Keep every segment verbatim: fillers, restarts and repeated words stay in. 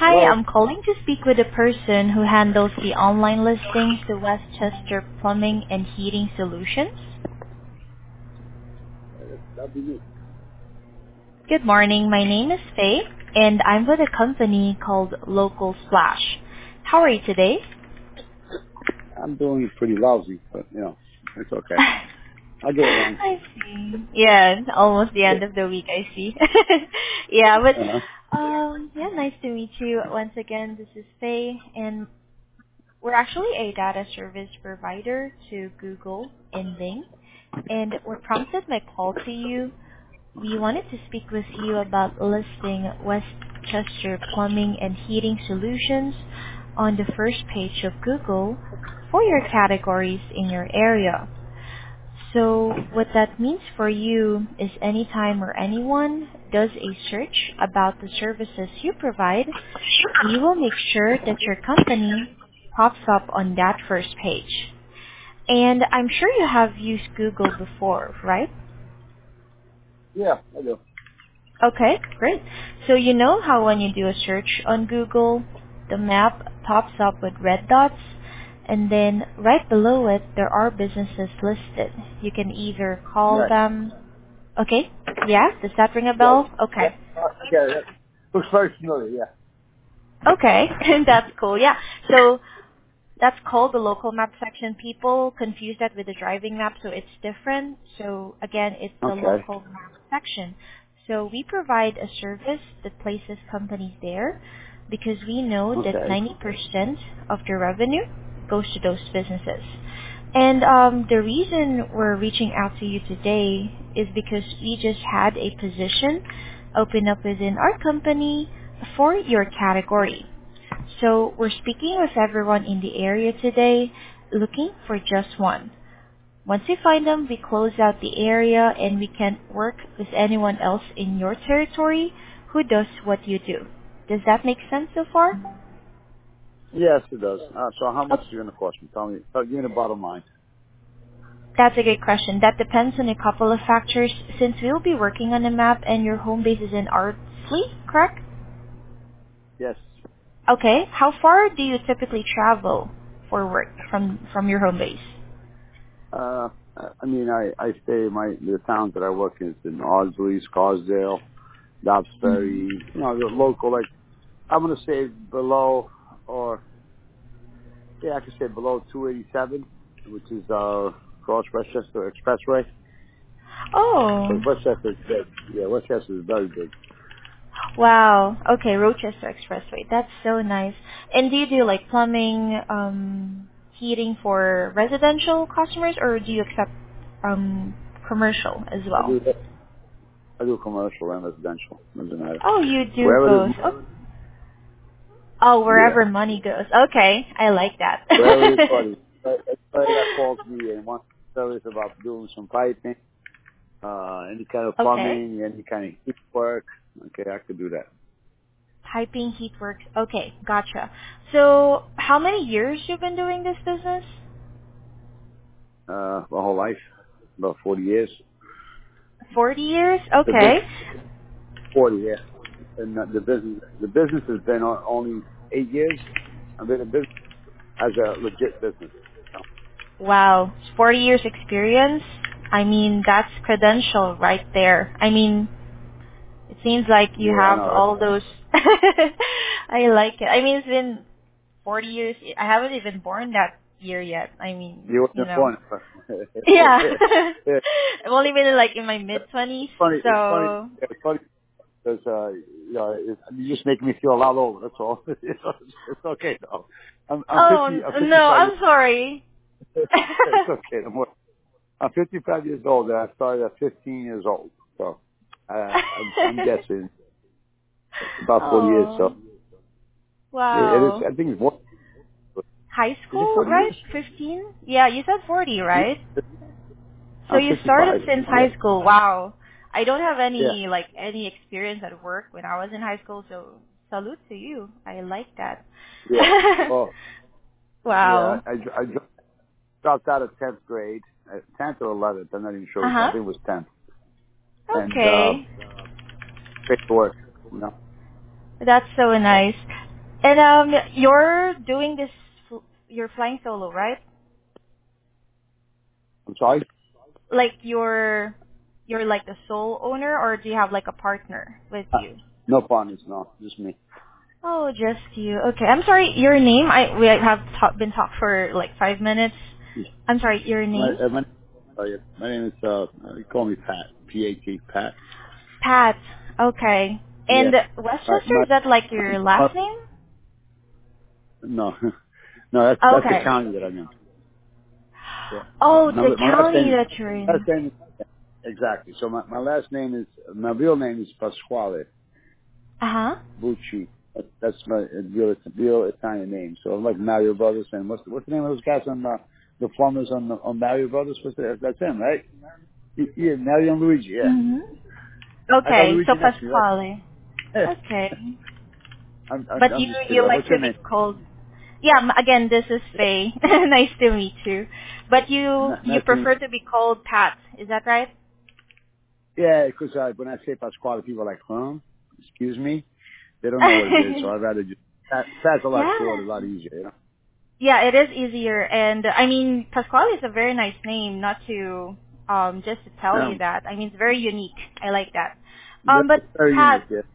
Hi, Hello? I'm calling to speak with the person who handles the online listings to Westchester Plumbing and Heating Solutions. Uh, That'd be me. Good morning. My name is Faye, and I'm with a company called Local Splash. How are you today? I'm doing pretty lousy, but you know, it's okay. I'll get along. I see. Yeah, it's almost the Yeah. end of the week, I see. Yeah, but Uh-huh. um, yeah, nice to meet you once again. This is Faye, and we're actually a data service provider to Google and Bing. And what prompted my call to you, we wanted to speak with you about listing Westchester Plumbing and Heating Solutions on the first page of Google for your categories in your area. So what that means for you is anytime or anyone does a search about the services you provide, we will make sure that your company pops up on that first page. And I'm sure you have used Google before, right? Yeah, I do. Okay, great. So you know how when you do a search on Google, the map pops up with red dots, and then right below it, there are businesses listed. You can either call Right. them. Okay, yeah, does that ring a Yeah. bell? Yeah. Okay. Uh, yeah, that looks very familiar, yeah. Okay, that's cool. Yeah. So that's called the local map section. People confuse that with the driving map, so it's different. So again, it's the Okay. local map section. So we provide a service that places companies there because we know that Okay. ninety percent of their revenue goes to those businesses. And um, the reason we're reaching out to you today is because we just had a position open up within our company for your category. So we're speaking with everyone in the area today, looking for just one. Once we find them, we close out the area and we can work with anyone else in your territory who does what you do. Does that make sense so far? Yes, it does. Uh, so how much Oh, is it going to cost me? Tell me. Uh, give me the bottom line. that's a good question. That depends on a couple of factors. Since we'll be working on a map and your home base is in Ardsley, correct? Yes. Okay. How far do you typically travel for work from from your home base? Uh, I mean, I, I stay, my, the towns that I work in is in Ardsley, Scarsdale, Dobbs Mhm. Ferry, you know, the local, like, I'm going to say below, or yeah, I could say below two eighty-seven, which is uh cross Westchester Expressway. Oh. Because Westchester is big. Yeah, Westchester is very big. Wow. Okay, Rochester Expressway. That's so nice. And do you do like plumbing, um, heating for residential customers, or do you accept um commercial as I well? do I do commercial and residential. Doesn't matter. Oh, you do Wherever both. there's Oh, oh, yeah, wherever money goes. Okay, I like that. wherever there's money. Everybody that calls me and wants service about doing some piping, uh, any kind of Okay. plumbing, any kind of heat work. Okay, I could do that. Piping, heat works. Okay, gotcha. So, how many years you've been doing this business? Uh, my whole life, about forty years. Forty years. The business, Okay. forty, yeah. And uh, the business, the business has been on only eight years. I've been in business as a legit business. So, Wow, forty years experience. I mean, that's credential right there. I mean, it seems like you yeah, I have know. Right? all those. I like it. I mean, it's been forty years. I haven't even born that year yet. I mean, You you wasn't know. born. Yeah. Yeah. I'm only been like in my mid twenties, It's funny. It's funny. so. It's funny because uh, you know, it's, you just make me feel a lot older. That's all. It's, it's okay though. I'm I'm Oh fifty. I'm n- no, fifty-five years. I'm sorry. It's okay. I'm, more- I'm fifty-five years old, and I started at fifteen years old. So uh, I'm, I'm guessing it's about forty years. So Oh, it, it is. wow. I think it's more. High Is it school, forty right? years? fifteen? Yeah, you said forty, right? Yeah. So I'm you started fifty-five. since Yeah. high school. Wow. I don't have Yeah. any like any experience at work when I was in high school, so salute to you. I like that. Yeah. Well, yeah. Wow. I, I, I dropped out of tenth grade, uh, tenth or eleventh. I'm not even sure which one. I Uh-huh. think it was tenth. And uh, Okay. straight to work. You know. That's so nice. And um, you're doing this, fl- you're flying solo, right? I'm sorry? Like you're, you're like the sole owner, or do you have like a partner with Uh, you? no partners, no. Just me. Oh, just you. Okay. I'm sorry. Your name? I we have ta- been talked for like five minutes. Yeah. I'm sorry. Your My, name? uh, my, uh, yeah, my name is, uh, uh, you call me Pat. P A T, Pat. Pat. Okay. Yeah. And Uh, Westchester, my, is that like your uh, last name? no. No, that's, that's the Okay. county that I'm in. Yeah. Uh, Oh, my, the my last county name, that you're last in. name is, exactly. So my, my last name is, my real name is Pasquale Uh huh. Bucci. That, that's my uh, real, real Italian name. So I'm like Mario Brothers, and what's, the- what's the name of those guys on, uh, the plumbers on, the, on Mario Brothers? What's the, that's him, right? Yeah, Mario and Luigi, yeah. Mhm. I got Okay. So Luigi next to me, right? Pasquale. Okay. I'm, I'm, But I'm you just you kidding. like What's to your be name? called. Yeah. m- Again, this is Faye. Nice to meet you. But you N- you nice to meet prefer to be called Pat. Is that right? Yeah, because uh, when I say Pasquale, people are like, huh? Excuse me? They don't know what it is, so I'd rather just, that, that's a lot Yeah. shorter, a lot easier, you know? Yeah, it is easier, and I mean, Pasquale is a very nice name. Not to um just to tell you Um, that. I mean, it's very unique. I like that. very, Um, but very unique, Pat, yeah.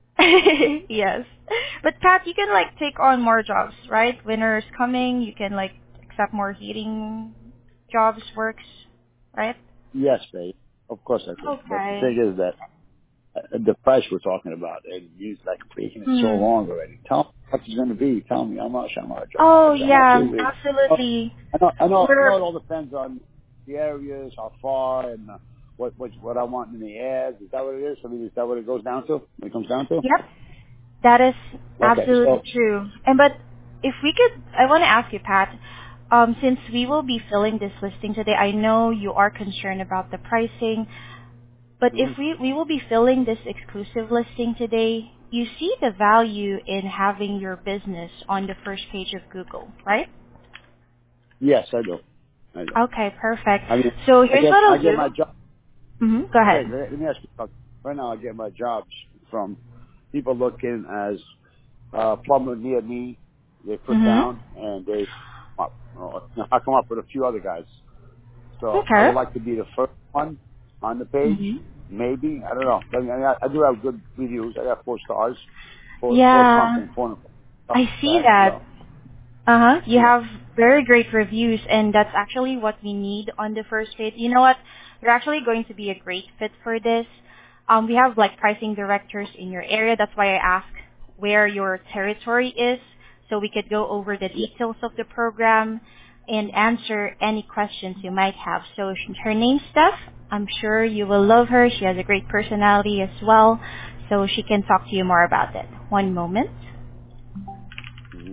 yes, but Pat, you can like take on more jobs, right? Winter's coming. You can like accept more heating jobs, works, right? Yes, babe. Of course I could. But the Okay. thing is that uh, the price we're talking about, and he's like making it so Hmm. long already. Tell me what it's going to be. Tell me how much, how much, how Oh much, how much yeah, is it? Oh, absolutely. I know, I know, I know We're it all depends on the areas, how far, and uh, what, what, what I want in the ads. Is that what it is? I mean, is that what it goes down to? What it comes down to? yep. That is Okay, absolutely so, true. And but if we could, I want to ask you, Pat, um, since we will be filling this listing today, I know you are concerned about the pricing, but if mhm. we, we will be filling this exclusive listing today, you see the value in having your business on the first page of Google, right? Yes, I do. I do. Okay, perfect. I mean, So I here's get, what I I'll get do. my job. Mm-hmm. Go Wait, ahead. let let me ask you something. Right now, I get my jobs from people looking as uh, plumber near me. They put down Mm-hmm. and they come up. Uh, I come up with a few other guys. So I Okay. would like to be the first one on the page. Mm-hmm. Maybe I don't know. I, mean, I, I do have good reviews. I got four stars, four four Yeah, something, four I something see like that. You that. know. Uh-huh. You Yeah. have very great reviews, and that's actually what we need on the first page. You know what? You're actually going to be a great fit for this. Um, we have like pricing directors in your area. That's why I asked where your territory is, so we could go over the Yeah. details of the program and answer any questions you might have. So sh- her name's Steph. I'm sure you will love her. She has a great personality as well, so she can talk to you more about it. One moment. Mm-hmm.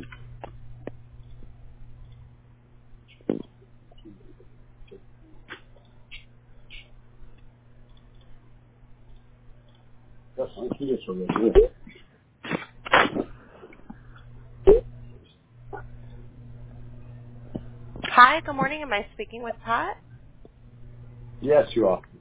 That's I see this already. Yeah. Hi, good morning. Am I speaking with Pat? Yes, you are.